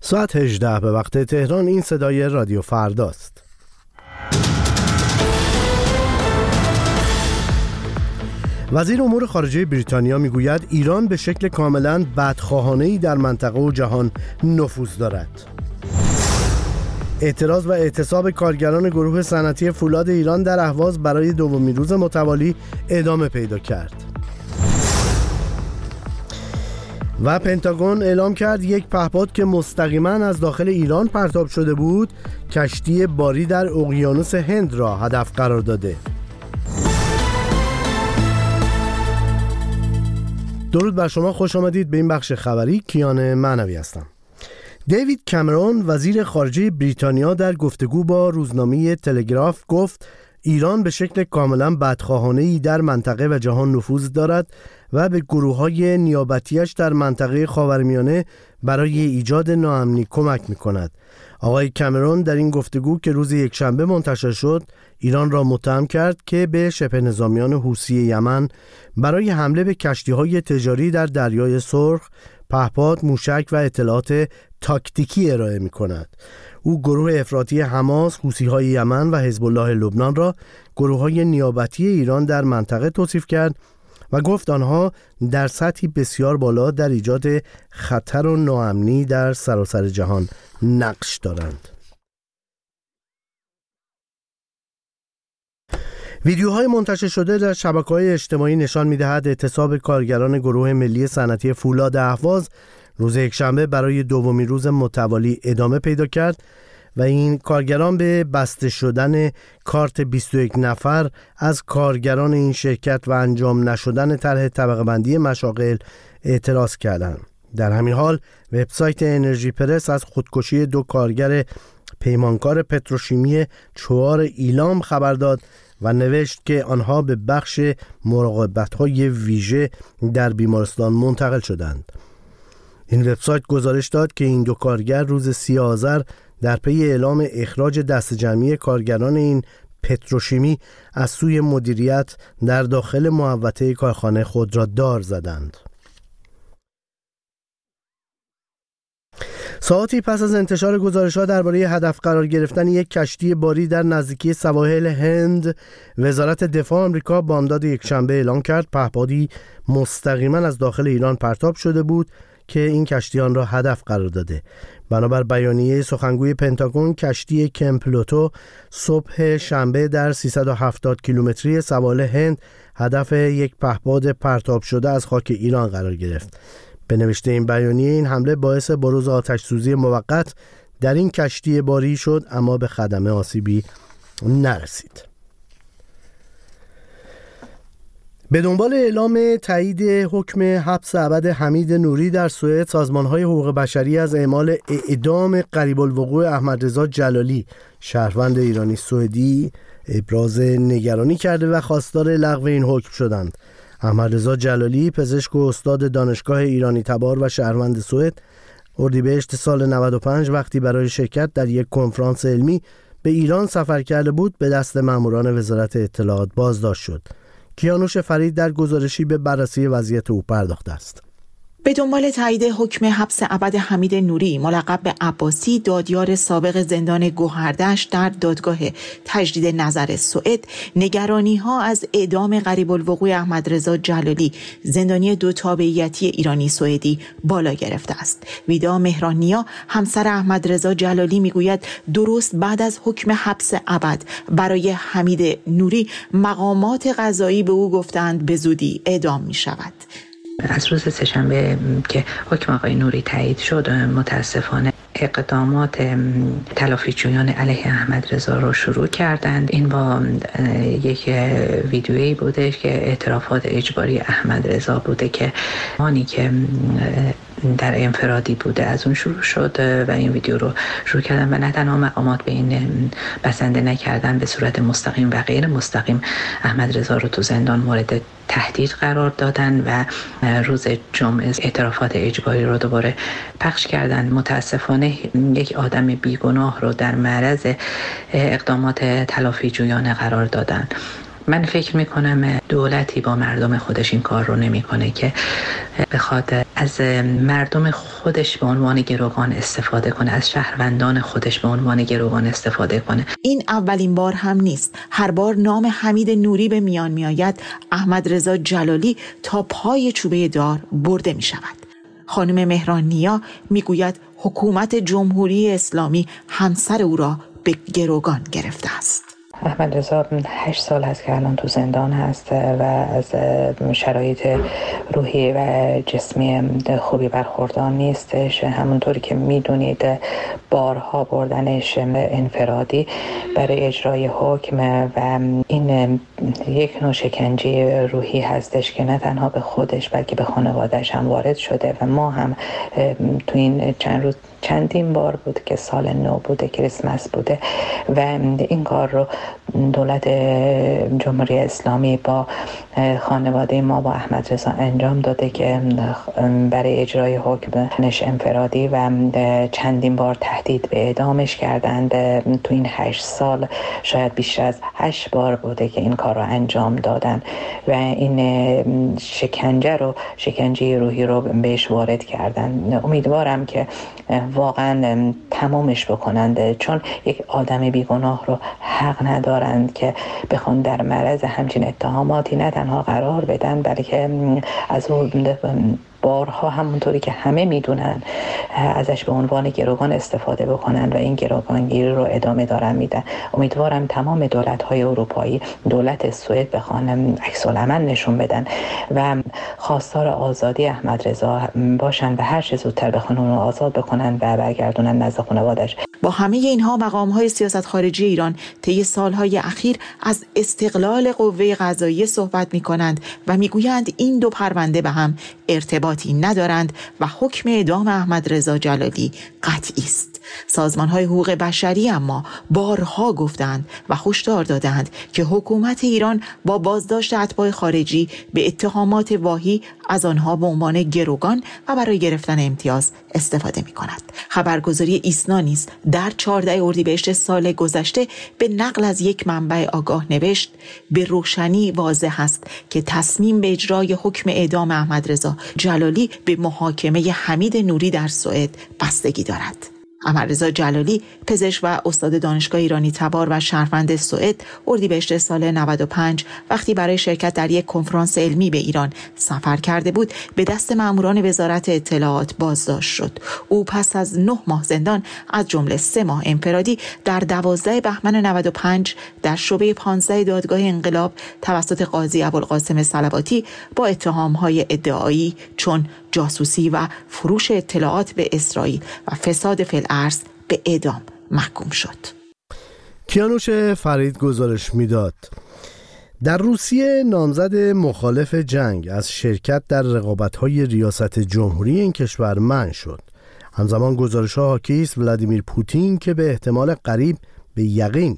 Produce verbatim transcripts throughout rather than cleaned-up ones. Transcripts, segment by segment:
ساعت هجده به وقت تهران. این صدای رادیو فرداست. وزیر امور خارجه بریتانیا میگوید ایران به شکل کاملا بدخواهانه‌ای در منطقه و جهان نفوذ دارد. اعتراض و اعتصاب کارگران گروه صنعتی فولاد ایران در اهواز برای دومین روز متوالی ادامه پیدا کرد. و پنتاگون اعلام کرد یک پهپاد که مستقیما از داخل ایران پرتاب شده بود کشتی باری در اقیانوس هند را هدف قرار داده. درود بر شما، خوش آمدید به این بخش خبری. کیان معنوی هستم. دیوید کامرون وزیر خارجه بریتانیا در گفتگو با روزنامه تلگراف گفت ایران به شکل کاملا بدخواهانه‌ای در منطقه و جهان نفوذ دارد و به گروه‌های نیابتیش در منطقه خاورمیانه برای ایجاد ناامنی کمک می‌کند. آقای کامرون در این گفتگو که روز یکشنبه منتشر شد، ایران را متهم کرد که به شبه نظامیان حوثی یمن برای حمله به کشتی‌های تجاری در دریای سرخ پهپاد، موشک و اطلاعات تاکتیکی ارائه می‌کند. او گروه افراطی حماس، حوثی‌های یمن و حزب الله لبنان را گروه‌های نیابتی ایران در منطقه توصیف کرد و گفت آنها در سطحی بسیار بالا در ایجاد خطر و ناامنی در سراسر جهان نقش دارند. ویدیوهای منتشر شده در شبکه‌های اجتماعی نشان می‌دهد اعتصاب کارگران گروه ملی صنعتی فولاد اهواز روز یکشنبه برای دومین روز متوالی ادامه پیدا کرد و این کارگران به بسته شدن کارت بیست و یک نفر از کارگران این شرکت و انجام نشدن طرح طبقه بندی مشاغل اعتراض کردند. در همین حال وبسایت انرژی پرس از خودکشی دو کارگر پیمانکار پتروشیمی چوار ایلام خبر داد و نوشت که آنها به بخش مراقبت‌های ویژه در بیمارستان منتقل شدند. این وبسایت گزارش داد که این دو کارگر روز سی آذر در پی اعلام اخراج دست جمعی کارگران این پتروشیمی از سوی مدیریت در داخل محوطه کارخانه خود را دار زدند. ساعتی پس از انتشار گزارش‌ها درباره هدف قرار گرفتن یک کشتی باری در نزدیکی سواحل هند، وزارت دفاع آمریکا بامداد یکشنبه اعلام کرد پهپادی مستقیما از داخل ایران پرتاب شده بود که این کشتیان را هدف قرار داده. بنابر بیانیه سخنگوی پنتاگون، کشتی کمپلوتو صبح شنبه در سیصد و هفتاد کیلومتری سواحل هند هدف یک پهپاد پرتاب شده از خاک ایران قرار گرفت. به نوشته این بیانیه، این حمله باعث بروز آتش‌سوزی موقت در این کشتی باری شد اما به خدمه آسیبی نرسید. به دنبال اعلام تایید حکم حبس ابد حمید نوری در سوئد، سازمان‌های حقوق بشری از اعمال اعدام قریب الوقوع احمد رضا جلالی، شهروند ایرانی سوئدی، ابراز نگرانی کرده و خواستار لغو این حکم شدند. احمد رضا جلالی، پزشک و استاد دانشگاه ایرانی تبار و شهروند سوئد، اردیبهشت سال نود و پنج وقتی برای شرکت در یک کنفرانس علمی به ایران سفر کرده بود، به دست ماموران وزارت اطلاعات بازداشت شد. کیانوش فرید در گزارشی به بررسی وضعیت او پرداخته است. به دنبال تایید حکم حبس ابد حمید نوری، ملقب به عباسی، دادیار سابق زندان گوهردشت در دادگاه تجدید نظر سوئد، نگرانی‌ها از اعدام قریب الوقوع احمد رضا جلالی، زندانی دو تابعیتی ایرانی سوئدی، بالا گرفته است. ویدا مهرانیا، همسر احمد رضا جلالی، میگوید درست بعد از حکم حبس ابد برای حمید نوری، مقامات قضایی به او گفتند به زودی اعدام می‌شود. از روز سه‌شنبه که حکم آقای نوری تایید شد، متاسفانه اقدامات تلافیجویان علیه احمد رضا رو شروع کردند. این با یک ویدیویی بوده که اعترافات اجباری احمد رضا بوده که آنی که در انفرادی بوده از اون شروع شد و این ویدیو رو شروع کردن و نه تنها مقامات به این بسنده نکردن، به صورت مستقیم و غیر مستقیم احمد رضا رو تو زندان مورد تهدید قرار دادن و روز جمعه اعترافات اجباری رو دوباره پخش کردن. متاسفانه یک آدم بیگناه رو در معرض اقدامات تلافیجویانه قرار دادن. من فکر میکنم دولتی با مردم خودش این کار رو نمیکنه که بخواد از مردم خودش به عنوان گروگان استفاده کنه، از شهروندان خودش به عنوان گروگان استفاده کنه. این اولین بار هم نیست. هر بار نام حمید نوری به میان می آید، احمد رضا جلالی تا پای چوبه دار برده می شود. خانم مهران نیا می گوید حکومت جمهوری اسلامی همسر او را به گروگان گرفته است. احمد رضا هشت سال هست که الان تو زندان هست و از شرایط روحی و جسمی خوبی برخوردار نیستش. همونطوری که میدونید بارها بردنش انفرادی برای اجرای حکم و این یک نوع شکنجه روحی هستش که نه تنها به خودش بلکه به خانواده‌اش هم وارد شده و ما هم تو این چند روز چندین بار بود که سال نو بوده، کریسمس بوده و این کار رو دولت جمهوری اسلامی با خانواده ما با احمد رضا انجام داده که برای اجرای حکمش انفرادی و چندین بار تهدید به اعدامش کردند. تو این هشت سال شاید بیشتر از هشت بار بوده که این کار رو انجام دادن و این شکنجه رو شکنجه روحی رو بهش وارد کردن. امیدوارم که واقعا تمامش بکنند، چون یک آدم بیگناه رو حق ندارند که بخوان در معرض همچین اتهاماتی نه تنها قرار بدن بلکه از اون بارها همونطوری که همه میدونن ازش به عنوان گروگان استفاده بکنن و این گروگانگیری رو ادامه دارن میدن. امیدوارم تمام دولت‌های اروپایی، دولت سوئد بخوان عکس العمل نشون بدن و خواستار آزادی احمد رضا باشن و هر چه زودتر بخوان اون رو آزاد بکنن و برگردونن نزد خانواده‌اش. با همه اینها مقام‌های سیاست خارجی ایران طی سال‌های اخیر از استقلال قوه قضاییه صحبت می‌کنند و می‌گویند این دو پرونده به هم ارتباطی ندارند و حکم اعدام احمد رضا جلالی قطعی است. سازمان‌های حقوق بشری اما بارها گفتند و هشدار دادند که حکومت ایران با بازداشت اتباع خارجی به اتهامات واهی از آنها به عنوان گروگان و برای گرفتن امتیاز استفاده می‌کند. خبرگزاری ایسنا نیز در چهاردهم اردیبهشت سال گذشته به نقل از یک منبع آگاه نوشت: به روشنی واضح است که تصمیم به اجرای حکم اعدام احمد رضا جلالی به محاکمه حمید نوری در سوئد بستگی دارد. احمد رضا جلالی، پزشک و استاد دانشگاه ایرانی تبار و شهروند سوئد، اردیبهشت سال نود و پنج وقتی برای شرکت در یک کنفرانس علمی به ایران سفر کرده بود به دست ماموران وزارت اطلاعات بازداشت شد. او پس از نه ماه زندان از جمله سه ماه انفرادی در دوازدهم بهمن نود و پنج در شعبه پانزده دادگاه انقلاب توسط قاضی ابوالقاسم صلواتی با اتهام‌های ادعایی چون جاسوسی و فروش اطلاعات به اسرائیل و فساد فی الارض به اعدام محکوم شد. کیانوش فرید گزارش میداد. در روسیه نامزد مخالف جنگ از شرکت در رقابت‌های ریاست جمهوری این کشور منع شد. همزمان گزارش‌ها حاکی است ولادیمیر پوتین که به احتمال قریب به یقین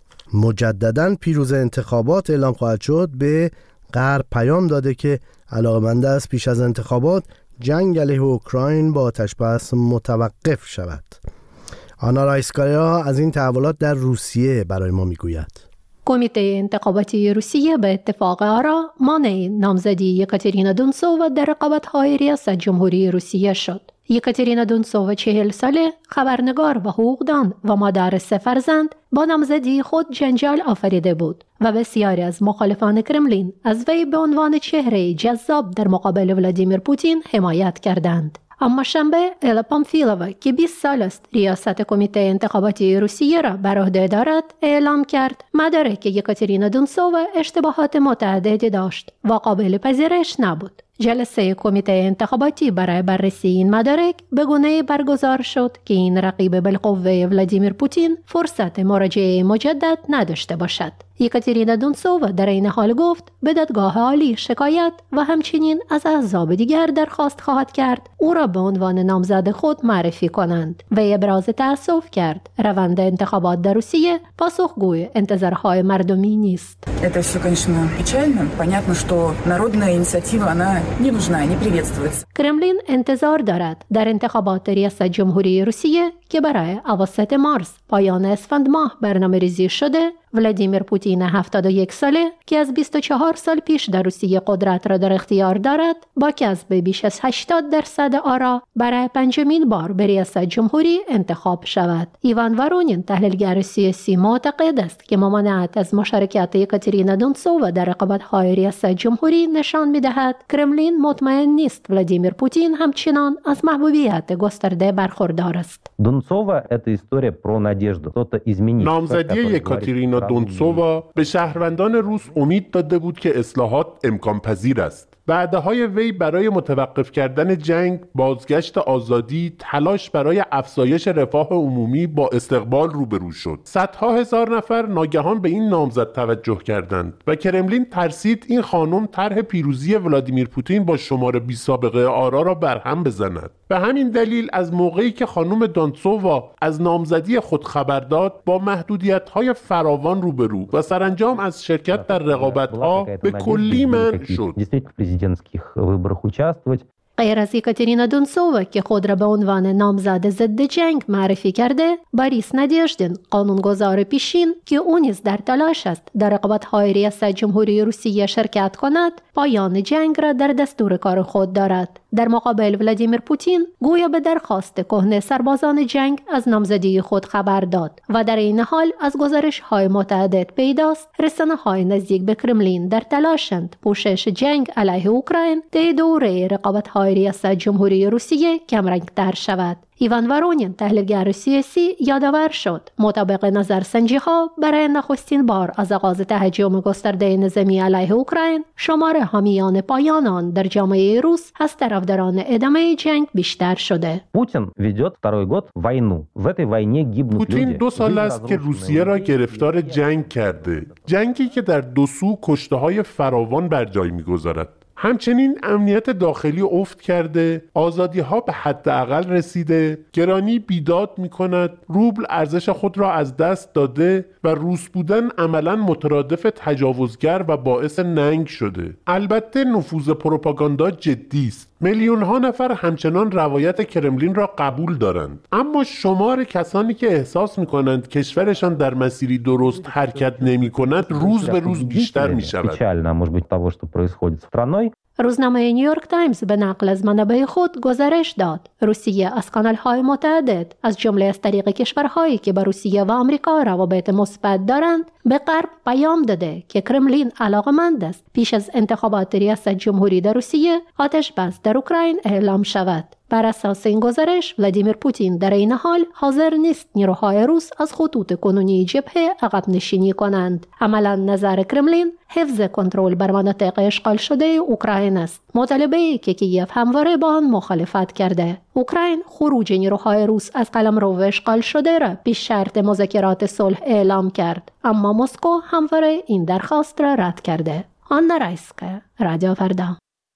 مجدداً پیروز انتخابات اعلام خواهد شد به غرب پیام داده که علاقه‌مند است پیش از انتخابات جنگ علیه اوکراین با آتش بس متوقف شود. آنا رایسکایا از این تحولات در روسیه برای ما میگوید. کمیته انتخاباتی روسیه به اتفاق آرا مانع نامزدی یکاترینا دونسووا در رقابت‌های ریاست جمهوری روسیه شد. یکاترینا دونسووا چهل ساله، خبرنگار و حقوقدان و مادر سه فرزند، با نامزدی خود جنجال آفریده بود و بسیاری از مخالفان کرملین از وی به عنوان چهره جذاب در مقابل ولادیمیر پوتین حمایت کردند. اما شنبه الا پامفیلووا که بیست سال است ریاست کمیته انتخاباتی روسیه را بر عهده دارد اعلام کرد مدارک یکاترینا دونسووا اشتباهات متعددی داشت و قابل پذیرش نبود. جلسه کمیته انتخاباتی برای بررسی این مدارک به گونه‌ای برگزار شد که این رقیب بالقوه ولادیمیر پوتین فرصت مراجعه مجدد نداشته باشد. یکاترینا دونسووا در این حال گفت به دادگاه عالی شکایت و همچنین از احزاب دیگر درخواست خواهد کرد او را به عنوان نامزد خود معرفی کنند و ابراز تأسف کرد روند انتخابات در روسیه پاسخگوی انتظارهای مردمی نیست. Это все, конечно, печально. Понятно, что народная инициатива, она не нужна, не приветствуется. کرملین انتظار دارد در انتخابات ریاست جمهوری روسیه که برای اواسط مارس پایان اسفند ماه برنامه‌ریزی شده ولادیمیر پوتین هفتاد و یک ساله که از بیست و چهار سال پیش در روسیه قدرت را در اختیار دارد، با کسب بیش از هشتاد درصد آرا برای پنجمین بار به ریاست جمهوری انتخاب شود. ایوان وارونین، تحلیلگر سیاسی، معتقد است که ممانعت از مشارکت یکاترینا دونتسووا در رقابت‌های ریاست جمهوری نشان می‌دهد کرملین مطمئن نیست ولادیمیر پوتین همچنان از محبوبیت گسترده برخوردار است. دونتسووا это история про надежду. Кто-то изменит. نامزدی یکاترینا دونتسووا به شهروندان روس امید داده بود که اصلاحات امکان پذیر است. وعده‌های وی برای متوقف کردن جنگ، بازگشت آزادی، تلاش برای افزایش رفاه عمومی با استقبال روبرو شد. صدها هزار نفر ناگهان به این نامزد توجه کردند و کرملین ترسید این خانم طرح پیروزی ولادیمیر پوتین با شمار بی سابقه آرا را برهم بزند. به همین دلیل از موقعی که خانم دونتسووا از نامزدی خود خبر داد، با محدودیت‌های فراوان روبرو و سرانجام از شرکت در رقابت‌ها به کلی منع شد. غیر از یکاترینا دونتسووا که خود را به عنوان نامزد ضد جنگ معرفی کرده، باریس نادیژدین، قانونگذار پیشین که او نیز در تلاش است در رقابت‌های ریاست جمهوری روسیه شرکت کند، پایان جنگ را در دستور کار خود دارد. در مقابل ولادیمیر پوتین گویا به درخواست کهنه سربازان جنگ از نامزدی خود خبر داد و در این حال از گزارش‌های متعدد پیداست رسانه‌های نزدیک به کرملین در تلاشند پوشش جنگ علیه اوکراین در دوره رقابت‌های ریاست جمهوری روسیه کمرنگ‌تر شود. ایوان وارونین، تحلیلگر سیاسی، یادآور شد مطابق نظرسنجی‌ها برای نخستین بار از آغاز تهاجم گسترده نظامی علیه اوکراین، شمار حامیان پایان آن در جامعه روس از طرفداران ادامه جنگ بیشتر شده. پوتین ведет второй год войну. В этой войне гибнут люди. پوتین دو سال است که روسیه را گرفتار جنگ کرده. جنگی که در دو سو کشته‌های فراوان بر جای می‌گذارد. همچنین امنیت داخلی افت کرده، آزادی ها به حداقل رسیده، گرانی بیداد می کند، روبل ارزش خود را از دست داده و روس بودن عملاً مترادف تجاوزگر و باعث ننگ شده. البته نفوذ پروپاگاندا جدی است. میلیون ها نفر همچنان روایت کرملین را قبول دارند، اما شمار کسانی که احساس می کنند کشورشان در مسیری درست حرکت نمی کند روز به روز بیشتر می شود. روزنامه نیویورک تایمز به نقل از منابع خود گزارش داد روسیه از کانال‌های متعدد از جمله از طریق کشورهایی که با روسیه و آمریکا روابط مثبت دارند به غرب پیام داده که کرملین علاقمند است پیش از انتخابات ریاست جمهوری در روسیه آتش بس در اوکراین اعلام شود. بر اساس این گزارش ولادیمیر پوتین در این حال حاضر نیست نیروهای روس از خطوط کنونی جبهه عقب نشینی کنند. عملا نظر کرملین حفظ کنترل بر مناطق اشغال شده اوکراین است، مطالبه‌ای که کیف همواره با آن مخالفت کرده. اوکراین خروج نیروهای روس از قلمرو اشغال شده را پیش شرط مذاکرات صلح اعلام کرد، اما مسکو همواره این درخواست را رد کرده. آنا رایسکا، رادیو فردا.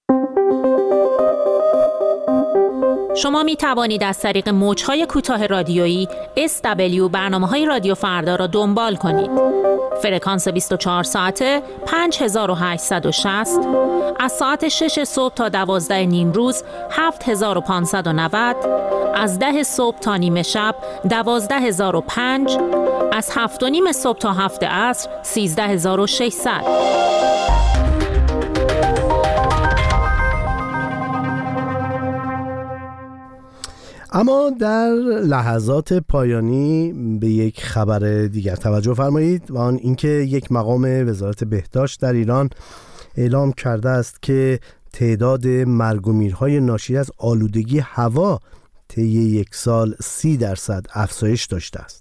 شما می توانید از طریق موج‌های کوتاه رادیویی اس دبلیو برنامه‌های رادیو فردا را دنبال کنید. فرکانس بیست و چهار ساعته پنج هزار و هشتصد و شصت، از ساعت شش صبح تا دوازده نیم روز هفت هزار و پانصد و نود، از ده صبح تا نیمه شب دوازده هزار و پنج، از هفت و نیم صبح تا هفت عصر سیزده هزار و ششصد. اما در لحظات پایانی به یک خبر دیگر توجه فرمایید و آن اینکه یک مقام وزارت بهداشت در ایران اعلام کرده است که تعداد مرگ و میرهای ناشی از آلودگی هوا طی یک سال سی درصد افزایش داشته است.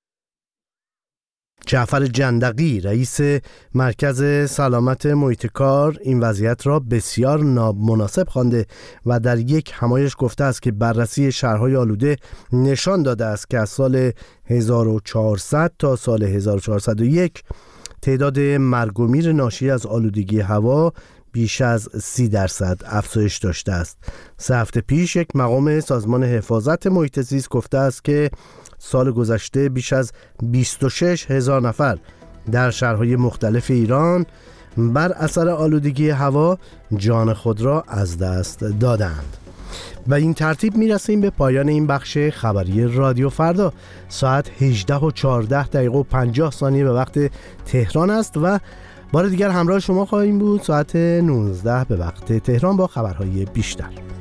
جعفر جندقی رئیس مرکز سلامت محیط کار این وضعیت را بسیار نامناسب خوانده و در یک همایش گفته است که بررسی شهرهای آلوده نشان داده است که از سال هزار و چهارصد تا سال هزار و چهارصد و یک تعداد مرگ و میر ناشی از آلودگی هوا بیش از سی درصد افزایش داشته است. سه هفته پیش یک مقام سازمان حفاظت محیط زیست گفته است که سال گذشته بیش از بیست و شش هزار نفر در شهرهای مختلف ایران بر اثر آلودگی هوا جان خود را از دست دادند. و این ترتیب میرسیم به پایان این بخش خبری رادیو فردا. ساعت هجده و چهارده دقیقه و پنجاه ثانیه به وقت تهران است و بار دیگر همراه شما خواهیم بود ساعت نوزده به وقت تهران با خبرهای بیشتر.